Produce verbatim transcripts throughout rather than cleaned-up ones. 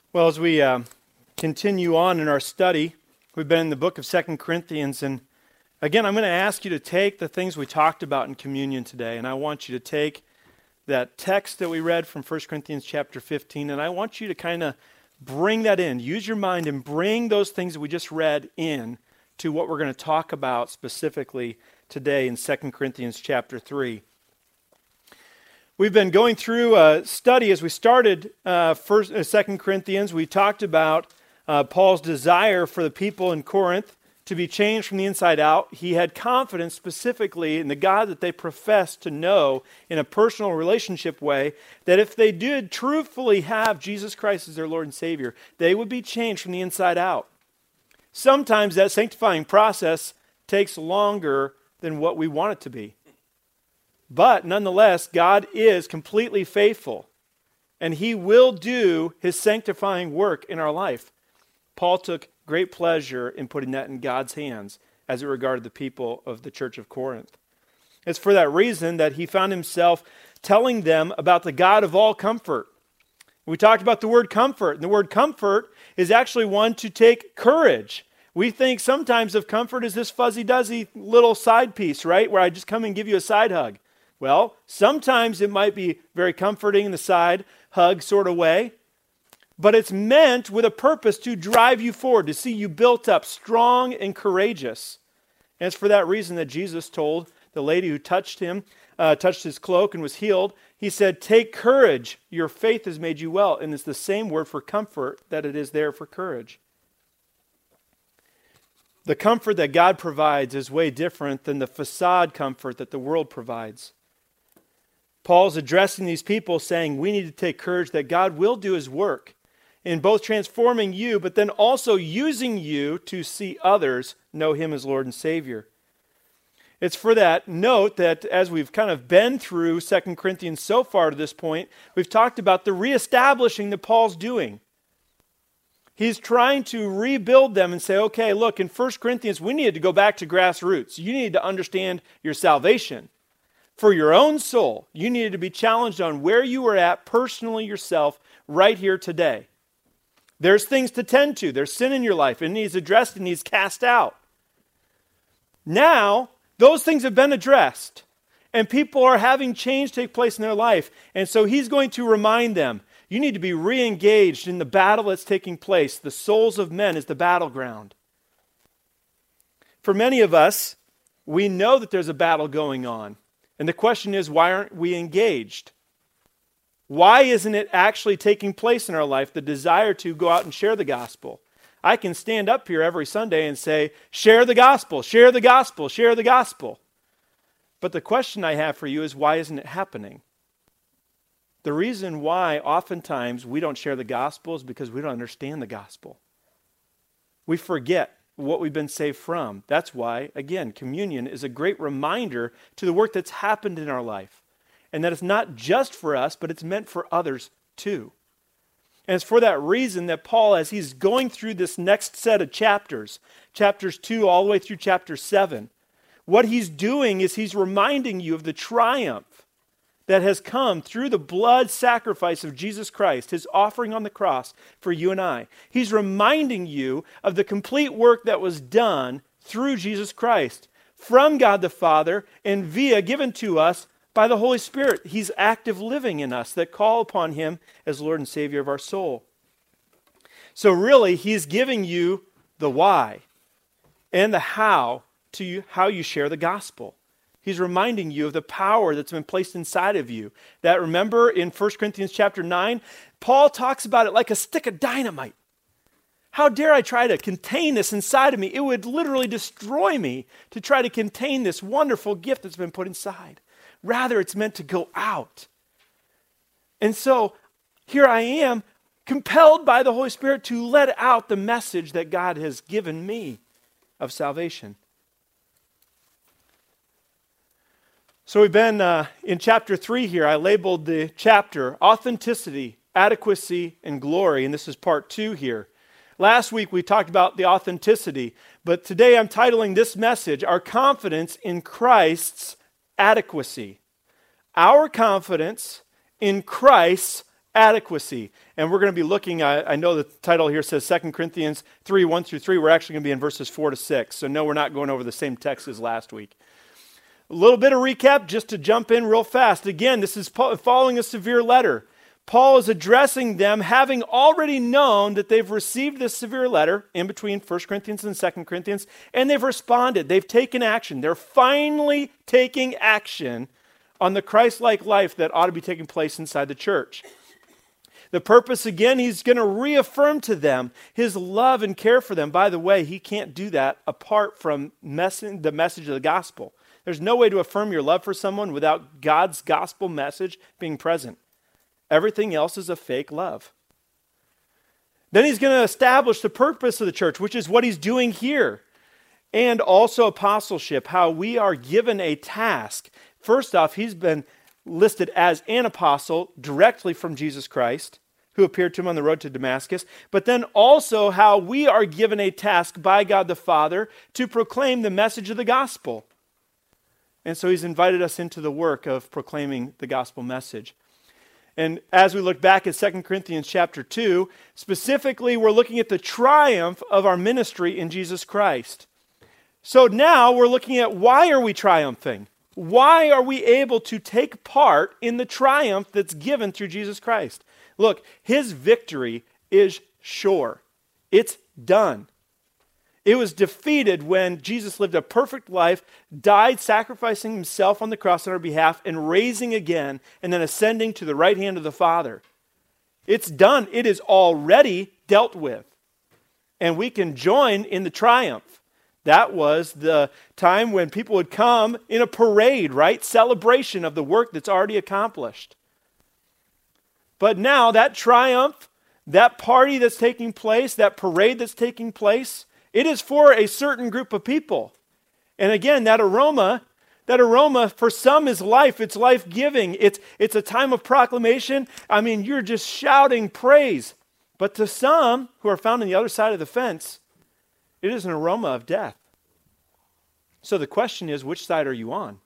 Well, as we uh, continue on in our study, we've been in the book of Second Corinthians, and again, I'm going to ask you to take the things we talked about in communion today, and I want you to take that text that we read from First Corinthians chapter fifteen, and I want you to kind of bring that in. Use your mind and bring those things that we just read in to what we're going to talk about specifically today in Second Corinthians chapter three. We've been going through a study as we started uh, First, uh, Second Corinthians. We talked about uh, Paul's desire for the people in Corinth to be changed from the inside out. He had confidence specifically in the God that they professed to know in a personal relationship way, that if they did truthfully have Jesus Christ as their Lord and Savior, they would be changed from the inside out. Sometimes that sanctifying process takes longer than what we want it to be. But nonetheless, God is completely faithful, and He will do His sanctifying work in our life. Paul took great pleasure in putting that in God's hands as it regarded the people of the church of Corinth. It's for that reason that he found himself telling them about the God of all comfort. We talked about the word comfort, and the word comfort is actually one to take courage. We think sometimes of comfort as this fuzzy-duzzy little side piece, right, where I just come and give you a side hug. Well, sometimes it might be very comforting in the side hug sort of way, but it's meant with a purpose to drive you forward, to see you built up strong and courageous. And it's for that reason that Jesus told the lady who touched him, uh, touched his cloak and was healed, he said, "Take courage, your faith has made you well." And it's the same word for comfort that it is there for courage. The comfort that God provides is way different than the facade comfort that the world provides. Paul's addressing these people saying we need to take courage that God will do His work in both transforming you, but then also using you to see others know Him as Lord and Savior. It's for that note that as we've kind of been through Second Corinthians so far to this point, we've talked about the reestablishing that Paul's doing. He's trying to rebuild them and say, okay, look, in First Corinthians, we need to go back to grassroots. You need to understand your salvation. For your own soul, you needed to be challenged on where you were at personally yourself right here today. There's things to tend to. There's sin in your life. It needs addressed. It needs cast out. Now, those things have been addressed. And people are having change take place in their life. And so he's going to remind them, you need to be re-engaged in the battle that's taking place. The souls of men is the battleground. For many of us, we know that there's a battle going on. And the question is, why aren't we engaged? Why isn't it actually taking place in our life, the desire to go out and share the gospel? I can stand up here every Sunday and say, share the gospel, share the gospel, share the gospel. But the question I have for you is, why isn't it happening? The reason why oftentimes we don't share the gospel is because we don't understand the gospel. We forget what we've been saved from. That's why, again, communion is a great reminder to the work that's happened in our life. And that it's not just for us, but it's meant for others too. And it's for that reason that Paul, as he's going through this next set of chapters, chapters two all the way through chapter seven, what he's doing is he's reminding you of the triumph that has come through the blood sacrifice of Jesus Christ, His offering on the cross for you and I. He's reminding you of the complete work that was done through Jesus Christ, from God the Father and via given to us by the Holy Spirit. He's active living in us that call upon Him as Lord and Savior of our soul. So really, He's giving you the why and the how to you, how you share the gospel. He's reminding you of the power that's been placed inside of you. That, remember, in First Corinthians chapter nine, Paul talks about it like a stick of dynamite. How dare I try to contain this inside of me? It would literally destroy me to try to contain this wonderful gift that's been put inside. Rather, it's meant to go out. And so, here I am, compelled by the Holy Spirit to let out the message that God has given me of salvation. So we've been uh, in chapter three here. I labeled the chapter Authenticity, Adequacy, and Glory, and this is part two here. Last week we talked about the authenticity, but today I'm titling this message, Our Confidence in Christ's Adequacy. Our confidence in Christ's adequacy. And we're going to be looking, I, I know the title here says Second Corinthians three, one through three. We're actually going to be in verses four to six. So no, we're not going over the same text as last week. A little bit of recap just to jump in real fast. Again, this is following a severe letter. Paul is addressing them having already known that they've received this severe letter in between First Corinthians and Second Corinthians, and they've responded. They've taken action. They're finally taking action on the Christ-like life that ought to be taking place inside the church. The purpose, again, he's going to reaffirm to them his love and care for them. By the way, he can't do that apart from mess- the message of the gospel. There's no way to affirm your love for someone without God's gospel message being present. Everything else is a fake love. Then he's going to establish the purpose of the church, which is what he's doing here. And also apostleship, how we are given a task. First off, he's been listed as an apostle directly from Jesus Christ, who appeared to him on the road to Damascus. But then also how we are given a task by God the Father to proclaim the message of the gospel. And so he's invited us into the work of proclaiming the gospel message. And as we look back at Second Corinthians chapter two, specifically we're looking at the triumph of our ministry in Jesus Christ. So now we're looking at why are we triumphing? Why are we able to take part in the triumph that's given through Jesus Christ? Look, his victory is sure. It's done. It was defeated when Jesus lived a perfect life, died sacrificing himself on the cross on our behalf, and raising again, and then ascending to the right hand of the Father. It's done. It is already dealt with. And we can join in the triumph. That was the time when people would come in a parade, right? Celebration of the work that's already accomplished. But now that triumph, that party that's taking place, that parade that's taking place, it is for a certain group of people. And again, that aroma, that aroma for some is life. It's life-giving. It's, it's a time of proclamation. I mean, you're just shouting praise. But to some who are found on the other side of the fence, it is an aroma of death. So the question is, which side are you on?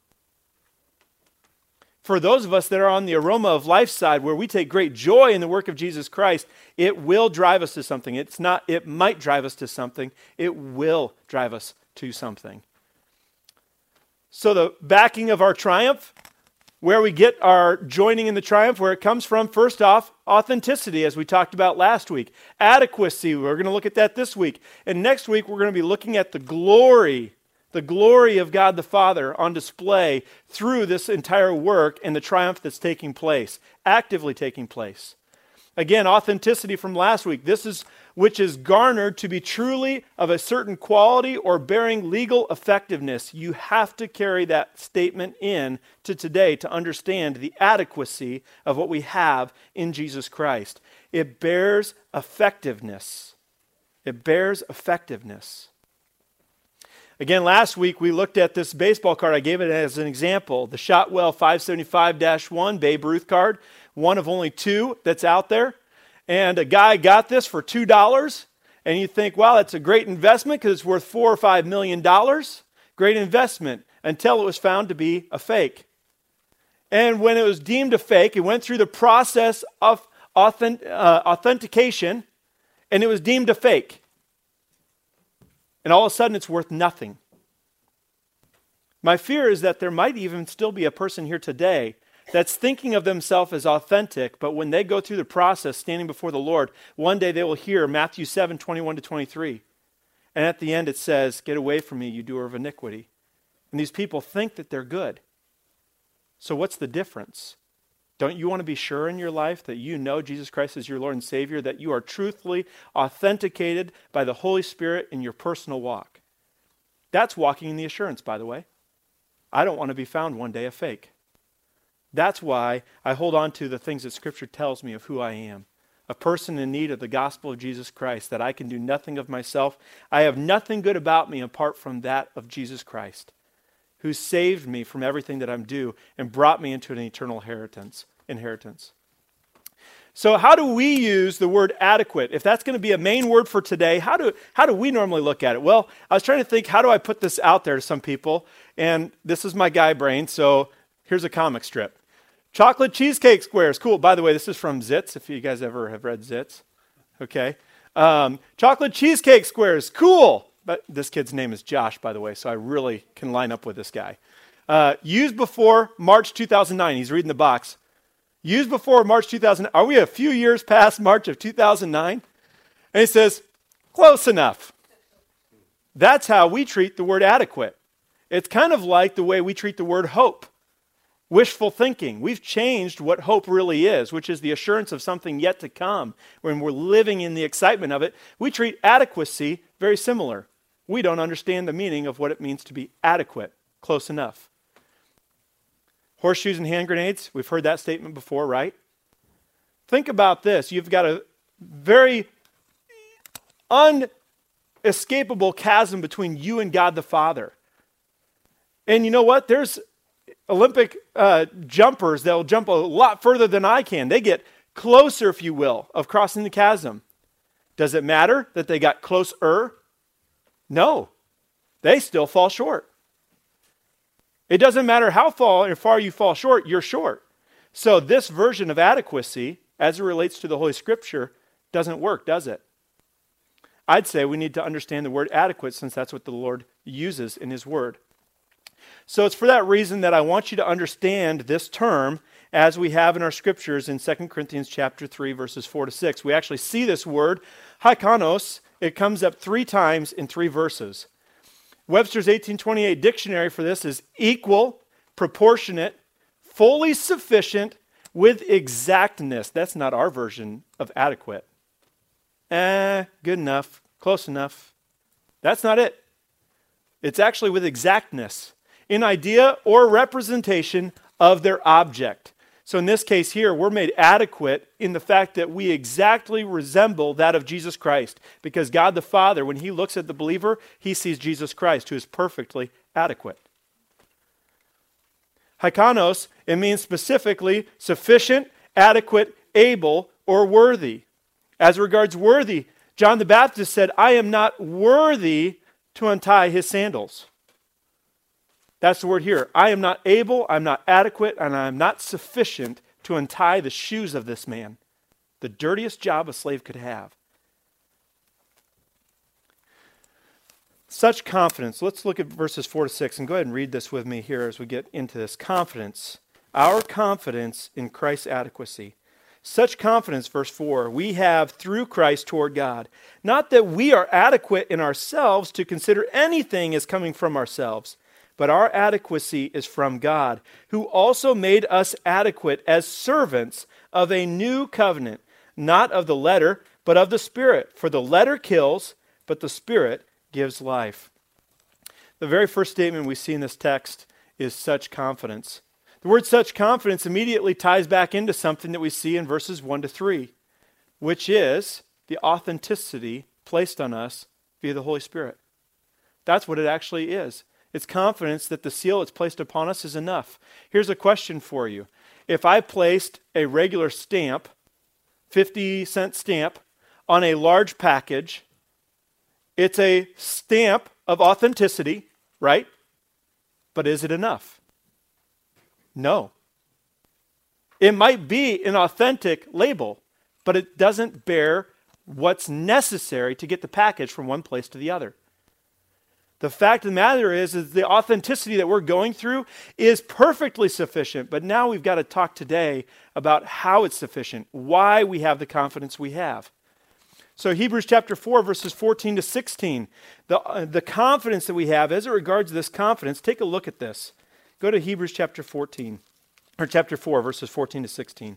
For those of us that are on the aroma of life side, where we take great joy in the work of Jesus Christ, it will drive us to something. It's not, it might drive us to something. It will drive us to something. So the backing of our triumph, where we get our joining in the triumph, where it comes from, first off, authenticity, as we talked about last week. Adequacy, we're going to look at that this week. And next week, we're going to be looking at the glory The glory of God the Father on display through this entire work and the triumph that's taking place, actively taking place. Again, authenticity from last week. This is which is garnered to be truly of a certain quality or bearing legal effectiveness. You have to carry that statement in to today to understand the adequacy of what we have in Jesus Christ. It bears effectiveness. It bears effectiveness. Again, last week we looked at this baseball card. I gave it as an example. The Shotwell five seventy-five dash one Babe Ruth card. One of only two that's out there. And a guy got this for two dollars. And you think, wow, that's a great investment because it's worth four or five million dollars. Great investment until it was found to be a fake. And when it was deemed a fake, it went through the process of authentic, uh, authentication, and it was deemed a fake. And all of a sudden, it's worth nothing. My fear is that there might even still be a person here today that's thinking of themselves as authentic, but when they go through the process standing before the Lord, one day they will hear Matthew seven, twenty-one to twenty-three. And at the end it says, "Get away from me, you doer of iniquity." And these people think that they're good. So what's the difference? Don't you want to be sure in your life that you know Jesus Christ is your Lord and Savior, that you are truthfully authenticated by the Holy Spirit in your personal walk? That's walking in the assurance, by the way. I don't want to be found one day a fake. That's why I hold on to the things that Scripture tells me of who I am. A person in need of the gospel of Jesus Christ, that I can do nothing of myself. I have nothing good about me apart from that of Jesus Christ, who saved me from everything that I'm due and brought me into an eternal inheritance. inheritance. So how do we use the word adequate? If that's going to be a main word for today, how do how do we normally look at it? Well, I was trying to think, how do I put this out there to some people? And this is my guy brain, so here's a comic strip. Chocolate cheesecake squares. Cool. By the way, this is from Zitz, if you guys ever have read Zitz. Okay. Um, chocolate cheesecake squares. Cool. But this kid's name is Josh, by the way, so I really can line up with this guy. Uh, used before March two thousand nine. He's reading the box. Used before March two thousand nine. Are we a few years past March of two thousand nine? And he says, close enough. That's how we treat the word adequate. It's kind of like the way we treat the word hope. Wishful thinking. We've changed what hope really is, which is the assurance of something yet to come. When we're living in the excitement of it, we treat adequacy very similar. We don't understand the meaning of what it means to be adequate, close enough. Horseshoes and hand grenades, we've heard that statement before, right? Think about this. You've got a very unescapable chasm between you and God the Father. And you know what? There's Olympic uh, jumpers that will jump a lot further than I can. They get closer, if you will, of crossing the chasm. Does it matter that they got closer? No. They still fall short. It doesn't matter how far, far you fall short, you're short. So this version of adequacy, as it relates to the Holy Scripture, doesn't work, does it? I'd say we need to understand the word adequate, since that's what the Lord uses in His Word. So it's for that reason that I want you to understand this term as we have in our scriptures in Second Corinthians chapter three, verses four to six. We actually see this word, haikanos. It comes up three times in three verses. Webster's eighteen twenty-eight dictionary for this is equal, proportionate, fully sufficient, with exactness. That's not our version of adequate. Eh, good enough, close enough. That's not it. It's actually with exactness, in idea or representation of their object. So in this case here, we're made adequate in the fact that we exactly resemble that of Jesus Christ. Because God the Father, when He looks at the believer, He sees Jesus Christ, who is perfectly adequate. Haikanos, it means specifically sufficient, adequate, able, or worthy. As regards worthy, John the Baptist said, I am not worthy to untie His sandals. That's the word here. I am not able, I'm not adequate, and I am not sufficient to untie the shoes of this man. The dirtiest job a slave could have. Such confidence. Let's look at verses four to six and go ahead and read this with me here as we get into this. Confidence. Our confidence in Christ's adequacy. Such confidence, verse four, we have through Christ toward God. Not that we are adequate in ourselves to consider anything as coming from ourselves, but our adequacy is from God, who also made us adequate as servants of a new covenant, not of the letter, but of the Spirit. For the letter kills, but the Spirit gives life. The very first statement we see in this text is such confidence. The word such confidence immediately ties back into something that we see in verses one to three, which is the authenticity placed on us via the Holy Spirit. That's what it actually is. It's confidence that the seal that's placed upon us is enough. Here's a question for you. If I placed a regular stamp, fifty cent stamp, on a large package, it's a stamp of authenticity, right? But is it enough? No. It might be an authentic label, but it doesn't bear what's necessary to get the package from one place to the other. The fact of the matter is, is the authenticity that we're going through is perfectly sufficient. But now we've got to talk today about how it's sufficient, why we have the confidence we have. So Hebrews chapter four, verses fourteen to sixteen, the, uh, the confidence that we have as it regards this confidence, take a look at this. Go to Hebrews chapter fourteen, or chapter four, verses fourteen to sixteen.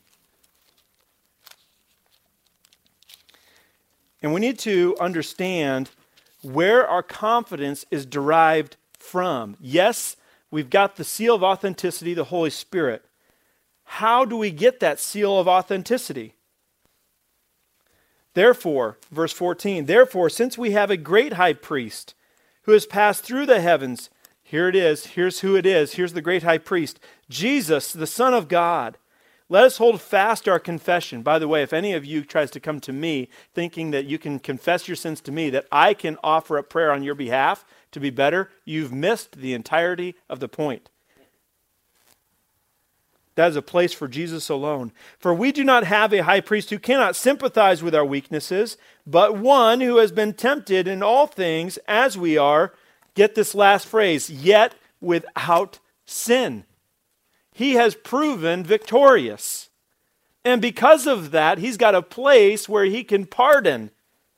And we need to understand where our confidence is derived from. Yes, we've got the seal of authenticity, the Holy Spirit. How do we get that seal of authenticity? Therefore, verse fourteen, therefore, since we have a great high priest who has passed through the heavens, here it is, here's who it is, here's the great high priest, Jesus, the Son of God. Let us hold fast our confession. By the way, if any of you tries to come to me thinking that you can confess your sins to me, that I can offer up prayer on your behalf to be better, you've missed the entirety of the point. That is a place for Jesus alone. For we do not have a high priest who cannot sympathize with our weaknesses, but one who has been tempted in all things as we are. Get this last phrase, yet without sin. He has proven victorious. And because of that, he's got a place where he can pardon.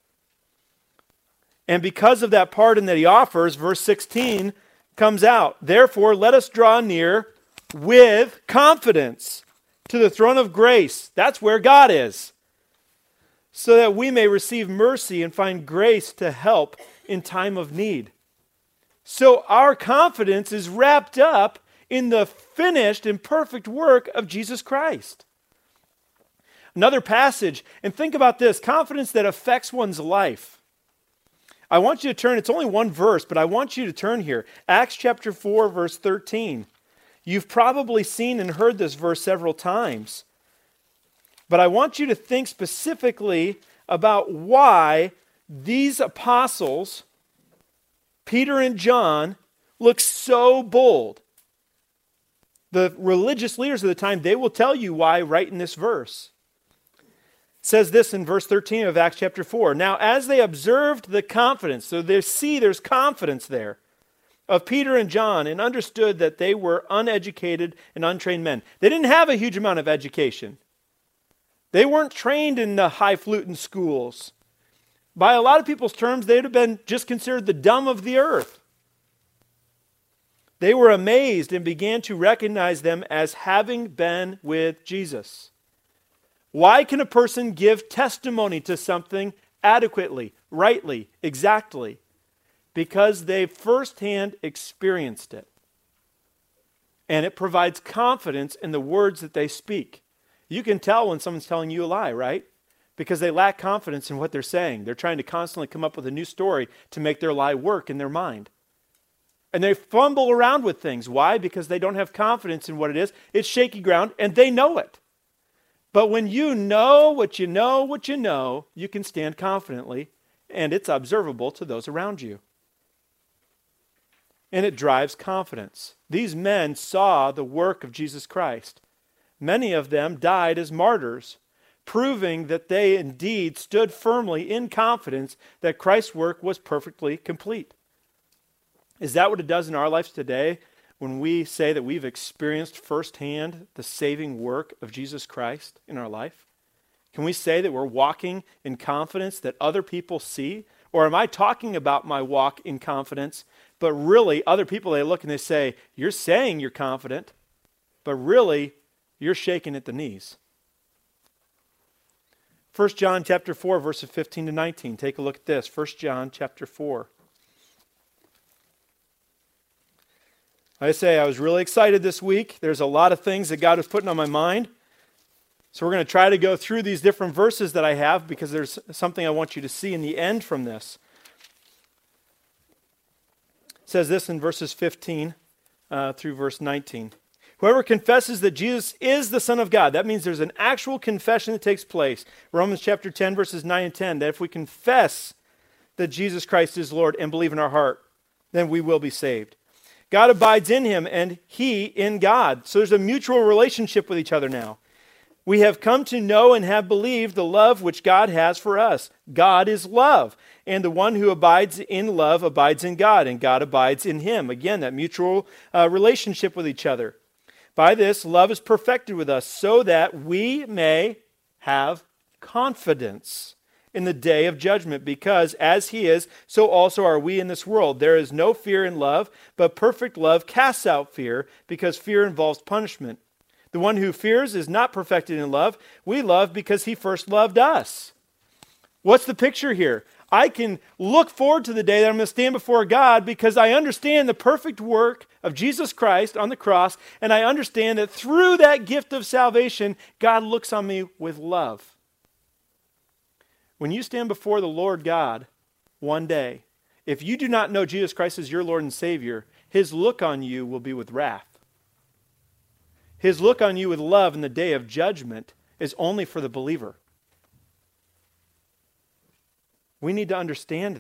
And because of that pardon that he offers, verse sixteen comes out. Therefore, let us draw near with confidence to the throne of grace. That's where God is. So that we may receive mercy and find grace to help in time of need. So our confidence is wrapped up in the finished and perfect work of Jesus Christ. Another passage, and think about this, confidence that affects one's life. I want you to turn, it's only one verse, but I want you to turn here. Acts chapter four, verse thirteen. You've probably seen and heard this verse several times. But I want you to think specifically about why these apostles, Peter and John, look so bold. The religious leaders of the time, they will tell you why right in this verse. It says this in verse thirteen of Acts chapter four. Now, as they observed the confidence, so they see there's confidence there, of Peter and John, and understood that they were uneducated and untrained men. They didn't have a huge amount of education. They weren't trained in the highfalutin schools. By a lot of people's terms, they'd have been just considered the dumb of the earth. They were amazed and began to recognize them as having been with Jesus. Why can a person give testimony to something adequately, rightly, exactly? Because they firsthand experienced it. And it provides confidence in the words that they speak. You can tell when someone's telling you a lie, right? Because they lack confidence in what they're saying. They're trying to constantly come up with a new story to make their lie work in their mind. And they fumble around with things. Why? Because they don't have confidence in what it is. It's shaky ground, and they know it. But when you know what you know what you know, you can stand confidently, and it's observable to those around you. And it drives confidence. These men saw the work of Jesus Christ. Many of them died as martyrs, proving that they indeed stood firmly in confidence that Christ's work was perfectly complete. Is that what it does in our lives today when we say that we've experienced firsthand the saving work of Jesus Christ in our life? Can we say that we're walking in confidence that other people see? Or am I talking about my walk in confidence, but really other people, they look and they say, you're saying you're confident, but really you're shaking at the knees. First John chapter four, verses fifteen to nineteen. Take a look at this. First John chapter four. I say I was really excited this week. There's a lot of things that God was putting on my mind. So we're going to try to go through these different verses that I have because there's something I want you to see in the end from this. It says this in verses fifteen uh, through verse nineteen. Whoever confesses that Jesus is the Son of God, that means there's an actual confession that takes place. Romans chapter ten, verses nine and ten, that if we confess that Jesus Christ is Lord and believe in our heart, then we will be saved. God abides in him and he in God. So there's a mutual relationship with each other now. We have come to know and have believed the love which God has for us. God is love, and the one who abides in love abides in God, and God abides in him. Again, that mutual uh, relationship with each other. By this, love is perfected with us, so that we may have confidence in the day of judgment, because as he is, so also are we in this world. There is no fear in love, but perfect love casts out fear, because fear involves punishment. The one who fears is not perfected in love. We love because he first loved us. What's the picture here? I can look forward to the day that I'm going to stand before God because I understand the perfect work of Jesus Christ on the cross, and I understand that through that gift of salvation, God looks on me with love. When you stand before the Lord God one day, if you do not know Jesus Christ as your Lord and Savior, his look on you will be with wrath. His look on you with love in the day of judgment is only for the believer. We need to understand that.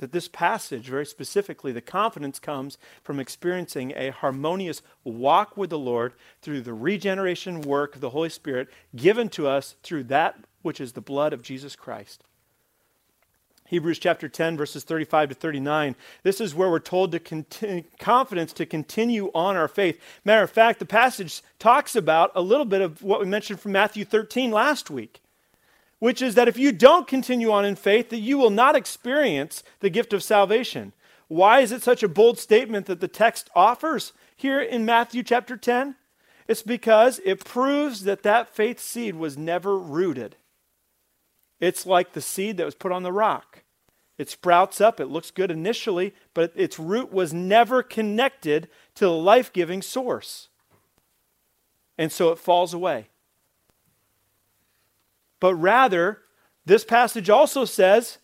that this passage, very specifically, the confidence comes from experiencing a harmonious walk with the Lord through the regeneration work of the Holy Spirit given to us through that which is the blood of Jesus Christ. Hebrews chapter ten, verses thirty-five to thirty-nine. This is where we're told to continue, confidence to continue on our faith. Matter of fact, the passage talks about a little bit of what we mentioned from Matthew thirteen last week, which is that if you don't continue on in faith, that you will not experience the gift of salvation. Why is it such a bold statement that the text offers here in Matthew chapter ten? It's because it proves that that faith seed was never rooted. It's like the seed that was put on the rock. It sprouts up, it looks good initially, but its root was never connected to the life-giving source. And so it falls away. But rather, this passage also says,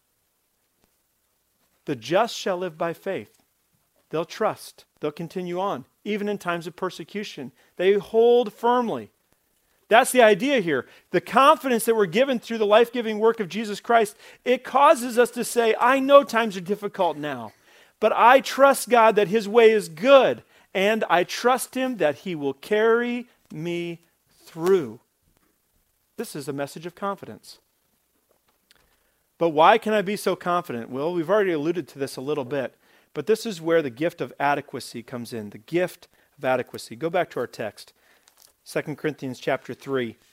the just shall live by faith. They'll trust. They'll continue on, even in times of persecution. They hold firmly. That's the idea here. The confidence that we're given through the life-giving work of Jesus Christ, it causes us to say, I know times are difficult now, but I trust God that His way is good, and I trust Him that He will carry me through. This is a message of confidence. But why can I be so confident? Well, we've already alluded to this a little bit, but this is where the gift of adequacy comes in. The gift of adequacy. Go back to our text. Second Corinthians chapter three. It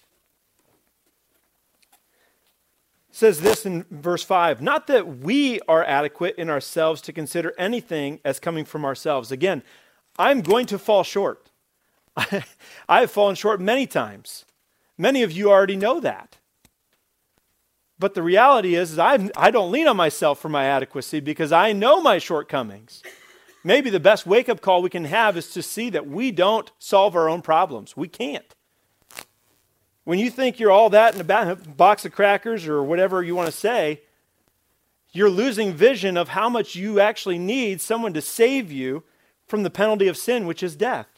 says this in verse five, not that we are adequate in ourselves to consider anything as coming from ourselves. Again, I'm going to fall short. I have fallen short many times. Many of you already know that. But the reality is, is I, I don't lean on myself for my adequacy because I know my shortcomings. Maybe the best wake-up call we can have is to see that we don't solve our own problems. We can't. When you think you're all that in a box of crackers or whatever you want to say, you're losing vision of how much you actually need someone to save you from the penalty of sin, which is death.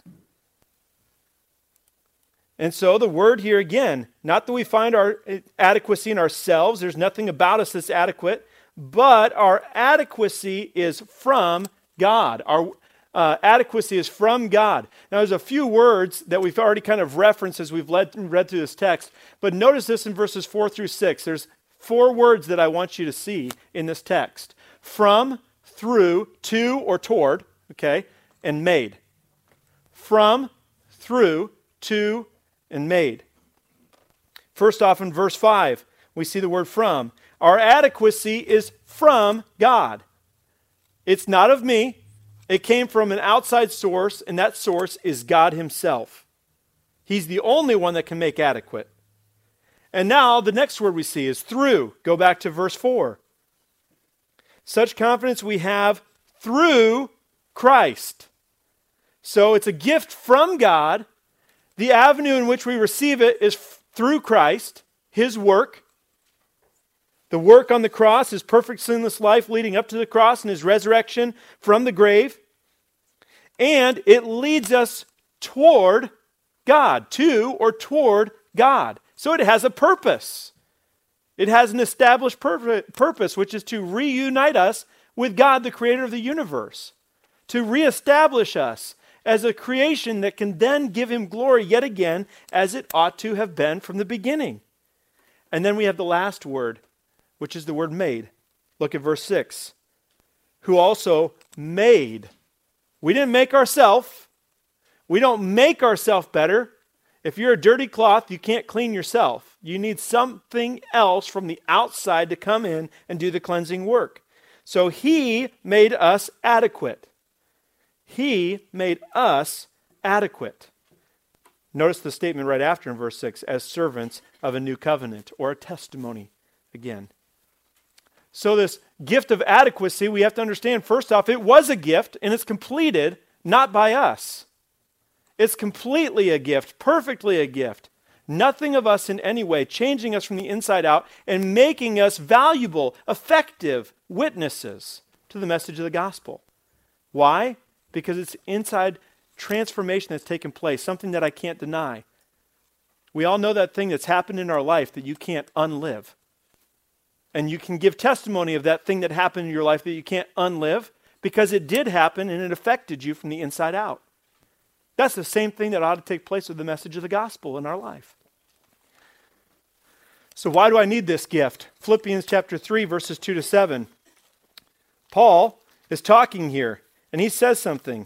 And so the word here again, not that we find our adequacy in ourselves, there's nothing about us that's adequate, but our adequacy is from God. Our uh, adequacy is from God. Now, there's a few words that we've already kind of referenced as we've led, read through this text, but notice this in verses four through six. There's four words that I want you to see in this text. From, through, to, or toward, okay, and made. From, through, to, and made. First off, in verse five, we see the word from. Our adequacy is from God. It's not of me. It came from an outside source, and that source is God Himself. He's the only one that can make adequate. And now the next word we see is through. Go back to verse four. Such confidence we have through Christ. So it's a gift from God. The avenue in which we receive it is f- through Christ, His work. The work on the cross, His perfect sinless life leading up to the cross and His resurrection from the grave. And it leads us toward God, to or toward God. So it has a purpose. It has an established pur- purpose, which is to reunite us with God, the creator of the universe. To reestablish us as a creation that can then give Him glory yet again as it ought to have been from the beginning. And then we have the last word, which is the word made. Look at verse six. Who also made. We didn't make ourselves. We don't make ourselves better. If you're a dirty cloth, you can't clean yourself. You need something else from the outside to come in and do the cleansing work. So He made us adequate. He made us adequate. Notice the statement right after in verse six, as servants of a new covenant, or a testimony again. So this gift of adequacy, we have to understand, first off, it was a gift, and it's completed not by us. It's completely a gift, perfectly a gift. Nothing of us in any way changing us from the inside out and making us valuable, effective witnesses to the message of the gospel. Why? Because it's inside transformation that's taken place, something that I can't deny. We all know that thing that's happened in our life that you can't unlive. And you can give testimony of that thing that happened in your life that you can't unlive because it did happen and it affected you from the inside out. That's the same thing that ought to take place with the message of the gospel in our life. So why do I need this gift? Philippians chapter three, verses two to seven. Paul is talking here, and he says something.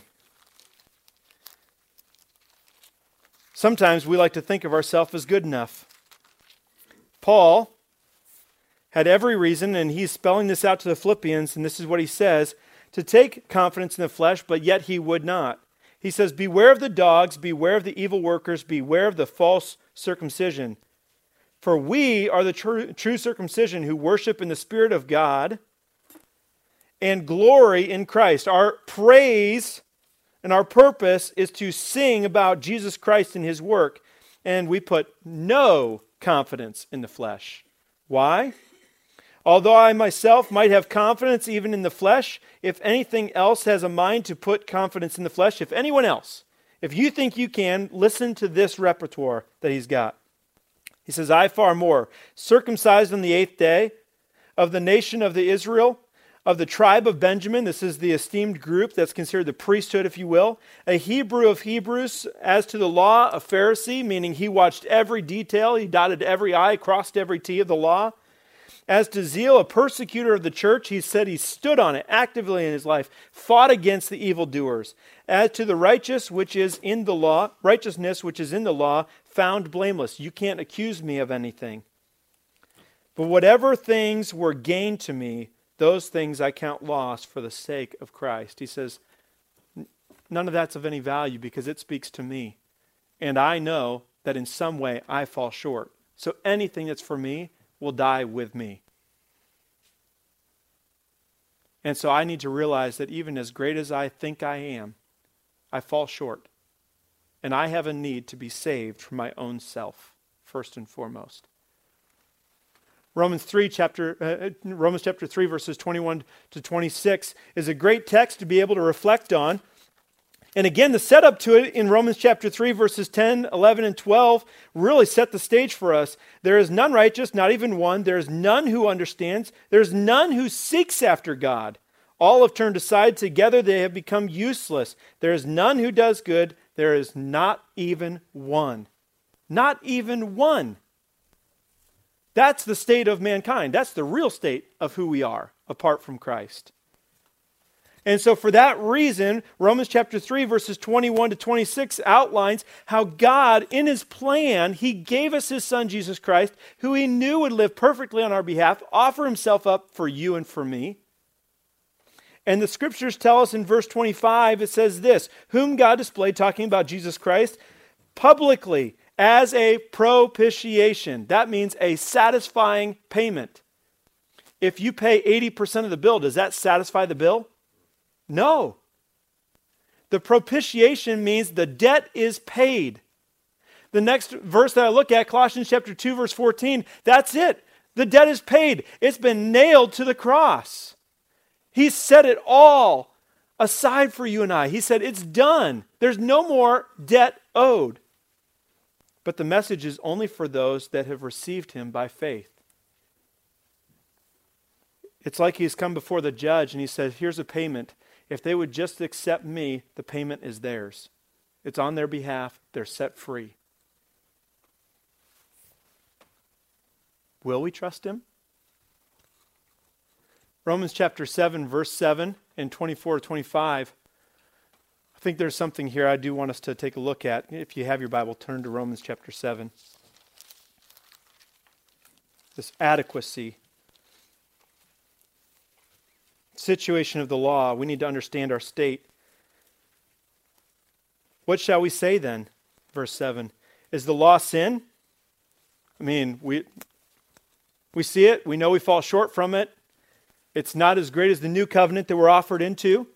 Sometimes we like to think of ourselves as good enough. Paul had every reason, and he's spelling this out to the Philippians, and this is what he says, to take confidence in the flesh, but yet he would not. He says, beware of the dogs, beware of the evil workers, beware of the false circumcision. For we are the true, true circumcision who worship in the Spirit of God and glory in Christ. Our praise and our purpose is to sing about Jesus Christ and his work, and we put no confidence in the flesh. Why? Although I myself might have confidence even in the flesh, if anything else has a mind to put confidence in the flesh, if anyone else, if you think you can, listen to this repertoire that he's got. He says, I far more, circumcised on the eighth day, of the nation of the Israel, of the tribe of Benjamin, this is the esteemed group that's considered the priesthood, if you will, a Hebrew of Hebrews, as to the law, a Pharisee, meaning he watched every detail, he dotted every I, crossed every T of the law. As to zeal, a persecutor of the church, he said he stood on it actively in his life, fought against the evildoers. As to the righteous, which is in the law, righteousness which is in the law, found blameless. You can't accuse me of anything. But whatever things were gained to me, those things I count loss for the sake of Christ. He says, none of that's of any value because it speaks to me. And I know that in some way I fall short. So anything that's for me will die with me. And so I need to realize that even as great as I think I am, I fall short. And I have a need to be saved from my own self, first and foremost. Romans three chapter uh, Romans chapter three verses twenty-one to twenty-six is a great text to be able to reflect on. And again, the setup to it in Romans chapter three verses ten, eleven, and twelve really set the stage for us. There is none righteous, not even one. There is none who understands. There is none who seeks after God. All have turned aside. Together they have become useless. There is none who does good. There is not even one. Not even one. That's the state of mankind. That's the real state of who we are apart from Christ. And so for that reason, Romans chapter three, verses twenty-one to twenty-six outlines how God, in his plan, he gave us his son, Jesus Christ, who he knew would live perfectly on our behalf, offer himself up for you and for me. And the scriptures tell us in verse twenty-five, it says this, whom God displayed, talking about Jesus Christ, publicly as a propitiation. That means a satisfying payment. If you pay eighty percent of the bill, does that satisfy the bill? No. The propitiation means the debt is paid. The next verse that I look at, Colossians chapter two, verse fourteen, that's it. The debt is paid. It's been nailed to the cross. He set it all aside for you and I. He said, it's done. There's no more debt owed. But the message is only for those that have received him by faith. It's like he's come before the judge and he said, here's a payment. If they would just accept me, the payment is theirs. It's on their behalf. They're set free. Will we trust him? Romans chapter seven, verse seven and twenty-four to twenty-five. I think there's something here I do want us to take a look at. If you have your Bible, turn to Romans chapter seven. This adequacy. Situation of the law. We need to understand our state. What shall we say then? Verse seven. Is the law sin? I mean, we we see it. We know we fall short from it. It's not as great as the new covenant that we're offered into.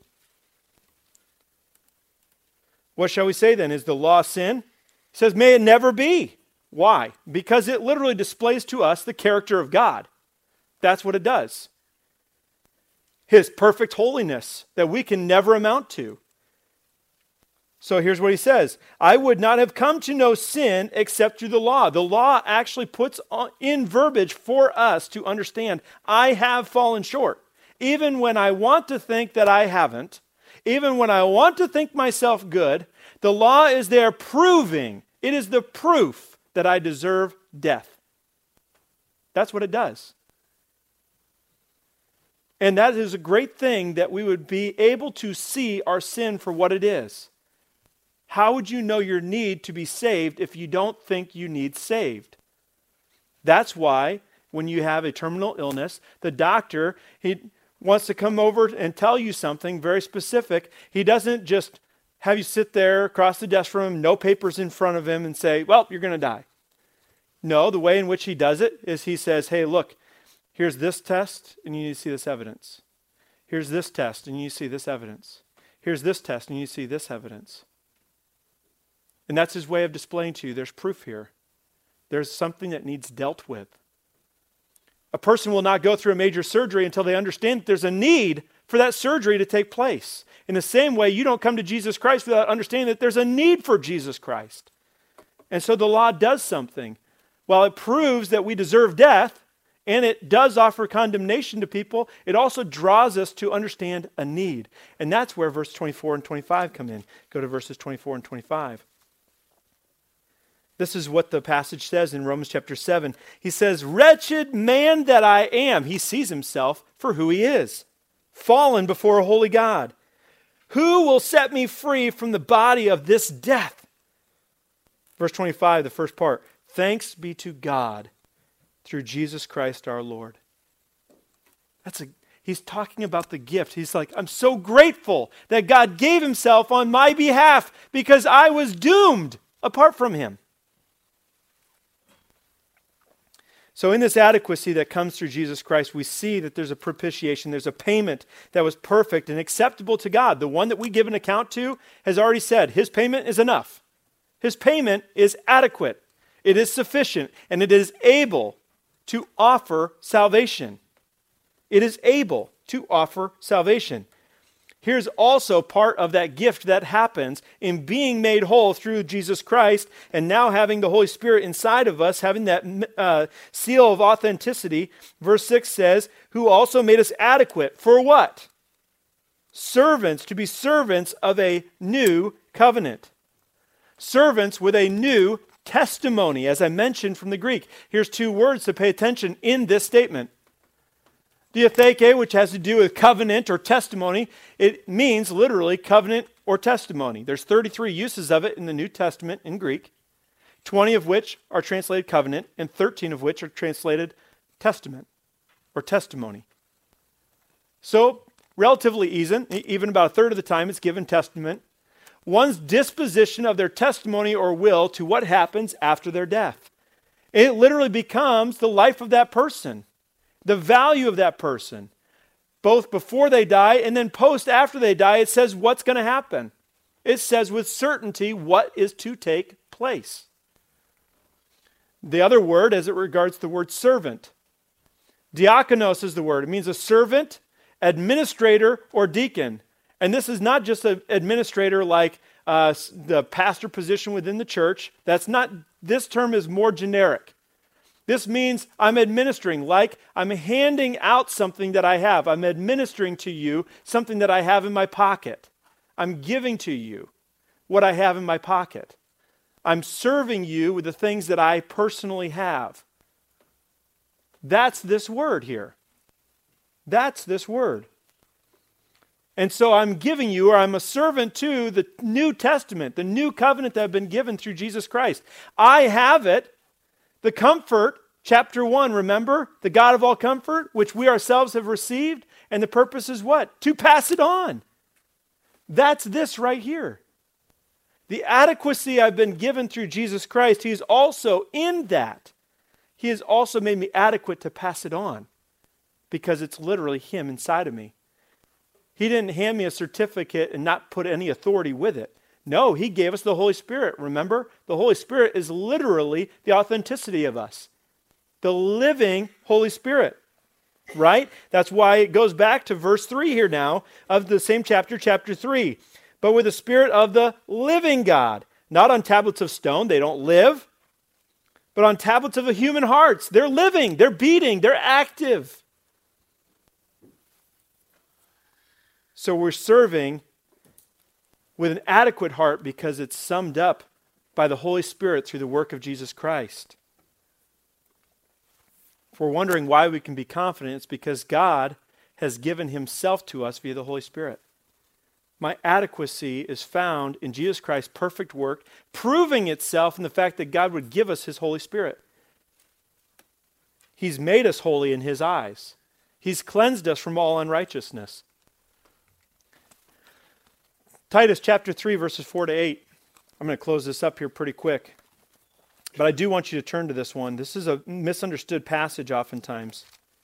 What shall we say then? Is the law sin? He says, may it never be. Why? Because it literally displays to us the character of God. That's what it does. His perfect holiness that we can never amount to. So here's what he says. I would not have come to know sin except through the law. The law actually puts in verbiage for us to understand, I have fallen short. Even when I want to think that I haven't, even when I want to think myself good, the law is there proving, it is the proof that I deserve death. That's what it does. And that is a great thing, that we would be able to see our sin for what it is. How would you know your need to be saved if you don't think you need saved? That's why when you have a terminal illness, the doctor, he wants to come over and tell you something very specific. He doesn't just have you sit there across the desk from him, no papers in front of him, and say, well, you're going to die. No, the way in which he does it is he says, hey, look, here's this test, and you need to see this evidence. Here's this test, and you see this evidence. Here's this test, and you see this evidence. And that's his way of displaying to you, there's proof here. There's something that needs dealt with. A person will not go through a major surgery until they understand that there's a need for that surgery to take place. In the same way, you don't come to Jesus Christ without understanding that there's a need for Jesus Christ. And so the law does something. While it proves that we deserve death, and it does offer condemnation to people, it also draws us to understand a need. And that's where verse twenty-four and twenty-five come in. Go to verses twenty-four and twenty-five. This is what the passage says in Romans chapter seven. He says, wretched man that I am. He sees himself for who he is, fallen before a holy God. Who will set me free from the body of this death? Verse twenty-five, the first part. Thanks be to God through Jesus Christ our Lord. That's a, he's talking about the gift. He's like, I'm so grateful that God gave himself on my behalf because I was doomed apart from him. So in this adequacy that comes through Jesus Christ, we see that there's a propitiation, there's a payment that was perfect and acceptable to God. The one that we give an account to has already said his payment is enough. His payment is adequate. It is sufficient, and it is able to offer salvation. It is able to offer salvation. Here's also part of that gift that happens in being made whole through Jesus Christ and now having the Holy Spirit inside of us, having that uh, seal of authenticity. Verse six says, who also made us adequate for what? Servants, to be servants of a new covenant. Servants with a new testimony, as I mentioned from the Greek. Here's two words to pay attention in this statement. Diatheke, which has to do with covenant or testimony, it means literally covenant or testimony. There's thirty-three uses of it in the New Testament in Greek, twenty of which are translated covenant, and thirteen of which are translated testament or testimony. So, relatively easy, even about a third of the time it's given testament. One's disposition of their testimony or will to what happens after their death. It literally becomes the life of that person. The value of that person, both before they die and then post after they die. It says what's going to happen. It says with certainty what is to take place. The other word, as it regards the word servant, diakonos is the word. It means a servant, administrator, or deacon. And this is not just an administrator like uh, the pastor position within the church. That's not. This term is more generic. This means I'm administering, like I'm handing out something that I have. I'm administering to you something that I have in my pocket. I'm giving to you what I have in my pocket. I'm serving you with the things that I personally have. That's this word here. That's this word. And so I'm giving you, or I'm a servant to the New Testament, the new covenant that I've been given through Jesus Christ. I have it. The comfort, chapter one, remember? The God of all comfort, which we ourselves have received. And the purpose is what? To pass it on. That's this right here. The adequacy I've been given through Jesus Christ, He is also in that. He has also made me adequate to pass it on. Because it's literally Him inside of me. He didn't hand me a certificate and not put any authority with it. No, He gave us the Holy Spirit. Remember? The Holy Spirit is literally the authenticity of us. The living Holy Spirit. Right? That's why it goes back to verse three here now of the same chapter, chapter three. but with the Spirit of the living God. Not on tablets of stone, they don't live, but on tablets of the human hearts. They're living, they're beating, they're active. So we're serving with an adequate heart because it's summed up by the Holy Spirit through the work of Jesus Christ. If we're wondering why we can be confident, it's because God has given himself to us via the Holy Spirit. My adequacy is found in Jesus Christ's perfect work, proving itself in the fact that God would give us his Holy Spirit. He's made us holy in his eyes. He's cleansed us from all unrighteousness. Titus chapter three, verses four to eight. I'm going to close this up here pretty quick. But I do want you to turn to this one. This is a misunderstood passage oftentimes.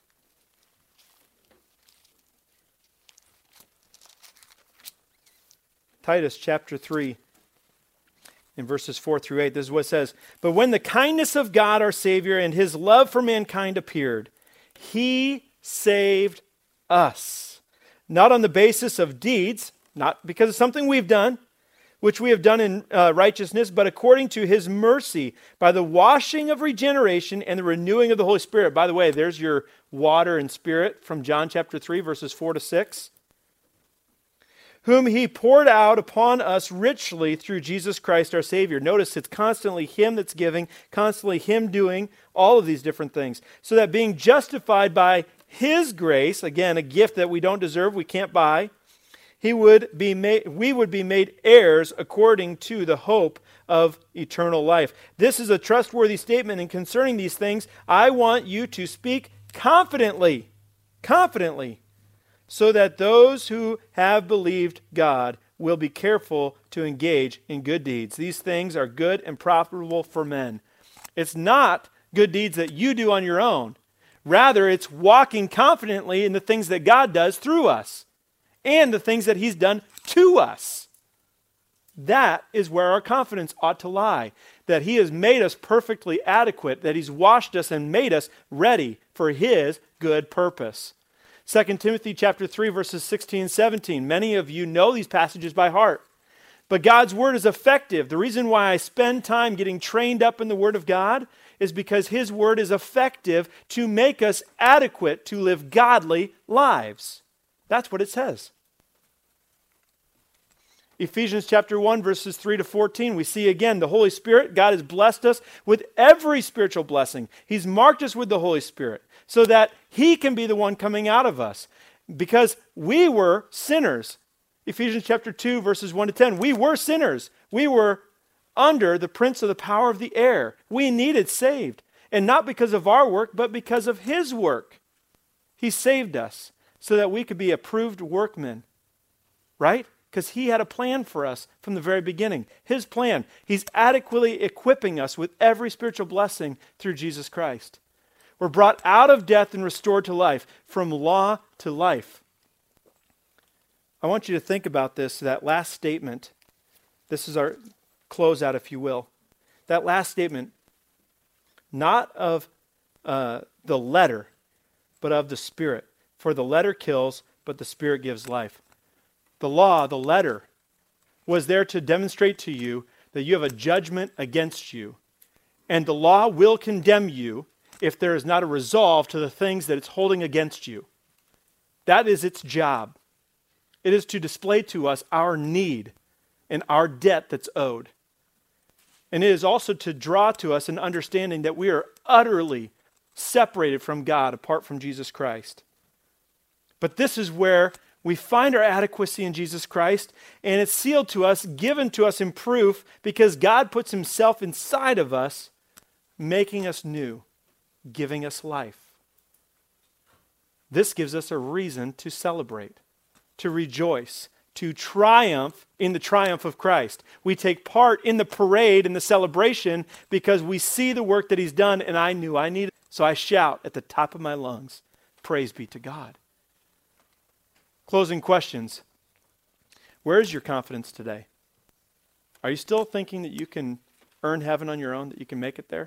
Titus chapter three, in verses four through eight, this is what it says. But when the kindness of God our Savior and his love for mankind appeared, he saved us. Not on the basis of deeds, not because of something we've done, which we have done in uh, righteousness, but according to his mercy, by the washing of regeneration and the renewing of the Holy Spirit. By the way, there's your water and spirit from John chapter three, verses four to six. Whom he poured out upon us richly through Jesus Christ our Savior. Notice it's constantly him that's giving, constantly him doing all of these different things. So that being justified by his grace, again, a gift that we don't deserve, we can't buy, he would be made, we would be made heirs according to the hope of eternal life. This is a trustworthy statement, and concerning these things, I want you to speak confidently, confidently, so that those who have believed God will be careful to engage in good deeds. These things are good and profitable for men. It's not good deeds that you do on your own. Rather, it's walking confidently in the things that God does through us and the things that he's done to us. That is where our confidence ought to lie, that he has made us perfectly adequate, that he's washed us and made us ready for his good purpose. Second Timothy chapter three, verses sixteen and seventeen. Many of you know these passages by heart. But God's word is effective. The reason why I spend time getting trained up in the word of God is because his word is effective to make us adequate to live godly lives. That's what it says. Ephesians chapter one, verses three to fourteen, we see again the Holy Spirit. God has blessed us with every spiritual blessing. He's marked us with the Holy Spirit so that he can be the one coming out of us. Because we were sinners. Ephesians chapter two, verses one to ten. We were sinners. We were under the prince of the power of the air. We needed saved. And not because of our work, but because of his work. He saved us so that we could be approved workmen. Right? Because he had a plan for us from the very beginning. His plan. He's adequately equipping us with every spiritual blessing through Jesus Christ. We're brought out of death and restored to life, from law to life. I want you to think about this, that last statement. This is our closeout, if you will. That last statement, not of uh, the letter, but of the Spirit. For the letter kills, but the Spirit gives life. The law, the letter, was there to demonstrate to you that you have a judgment against you. And the law will condemn you if there is not a resolve to the things that it's holding against you. That is its job. It is to display to us our need and our debt that's owed. And it is also to draw to us an understanding that we are utterly separated from God apart from Jesus Christ. But this is where we find our adequacy in Jesus Christ, and it's sealed to us, given to us in proof, because God puts himself inside of us, making us new, giving us life. This gives us a reason to celebrate, to rejoice, to triumph in the triumph of Christ. We take part in the parade and the celebration because we see the work that he's done, and I knew I needed it. So I shout at the top of my lungs, praise be to God. Closing questions. Where is your confidence today? Are you still thinking that you can earn heaven on your own, that you can make it there?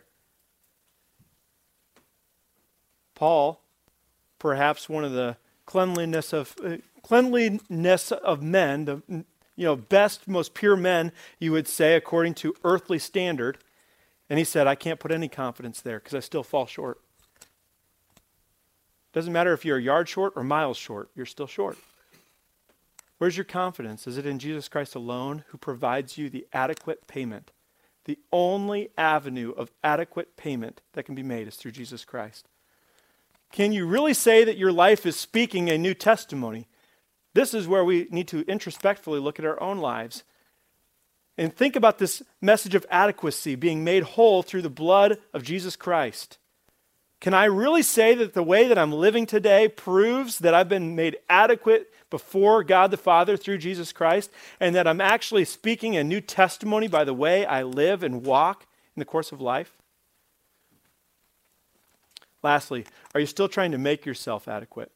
Paul, perhaps one of the cleanliness of uh, cleanliness of men, the you know, best, most pure men, you would say, according to earthly standard. And he said, I can't put any confidence there because I still fall short. Doesn't matter if you're a yard short or miles short, you're still short. Where's your confidence? Is it in Jesus Christ alone, who provides you the adequate payment? The only avenue of adequate payment that can be made is through Jesus Christ. Can you really say that your life is speaking a new testimony? This is where we need to introspectively look at our own lives and think about this message of adequacy being made whole through the blood of Jesus Christ. Can I really say that the way that I'm living today proves that I've been made adequate before God the Father through Jesus Christ, and that I'm actually speaking a new testimony by the way I live and walk in the course of life? Lastly, are you still trying to make yourself adequate?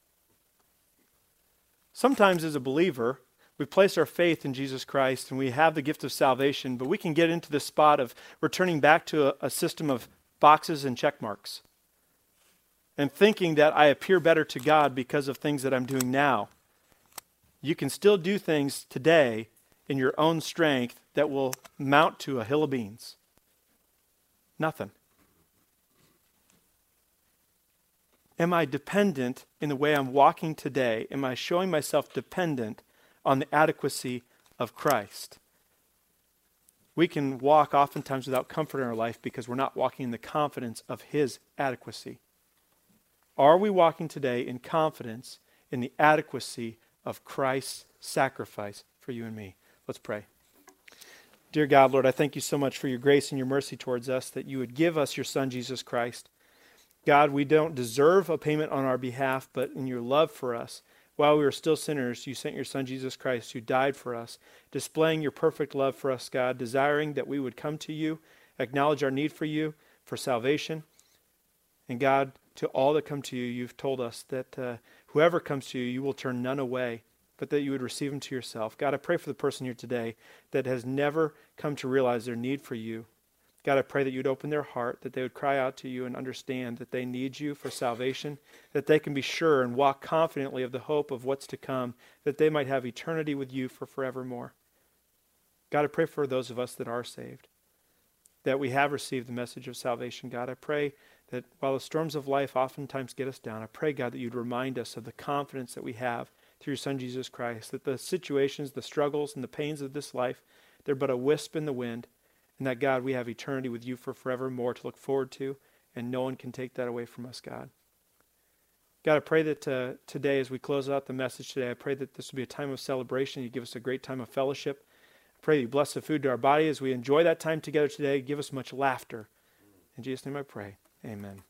Sometimes as a believer, we place our faith in Jesus Christ and we have the gift of salvation, but we can get into the spot of returning back to a, a system of boxes and check marks and thinking that I appear better to God because of things that I'm doing now. You can still do things today in your own strength that will mount to a hill of beans. Nothing. Am I dependent in the way I'm walking today? Am I showing myself dependent on the adequacy of Christ? We can walk oftentimes without comfort in our life because we're not walking in the confidence of His adequacy. Are we walking today in confidence in the adequacy of Christ's sacrifice for you and me? Let's pray. Dear God, Lord, I thank you so much for your grace and your mercy towards us, that you would give us your Son, Jesus Christ. God, we don't deserve a payment on our behalf, but in your love for us, while we were still sinners, you sent your Son, Jesus Christ, who died for us, displaying your perfect love for us, God, desiring that we would come to you, acknowledge our need for you, for salvation. And God, to all that come to you, you've told us that uh, whoever comes to you, you will turn none away, but that you would receive them to yourself. God, I pray for the person here today that has never come to realize their need for you. God, I pray that you'd open their heart, that they would cry out to you and understand that they need you for salvation, that they can be sure and walk confidently of the hope of what's to come, that they might have eternity with you for forevermore. God, I pray for those of us that are saved, that we have received the message of salvation. God, I pray that while the storms of life oftentimes get us down, I pray, God, that you'd remind us of the confidence that we have through your Son, Jesus Christ, that the situations, the struggles, and the pains of this life, they're but a wisp in the wind, and that, God, we have eternity with you for forevermore to look forward to, and no one can take that away from us, God. God, I pray that uh, today, as we close out the message today, I pray that this will be a time of celebration. You give us a great time of fellowship. I pray that you bless the food to our body as we enjoy that time together today. Give us much laughter. In Jesus' name I pray. Amen.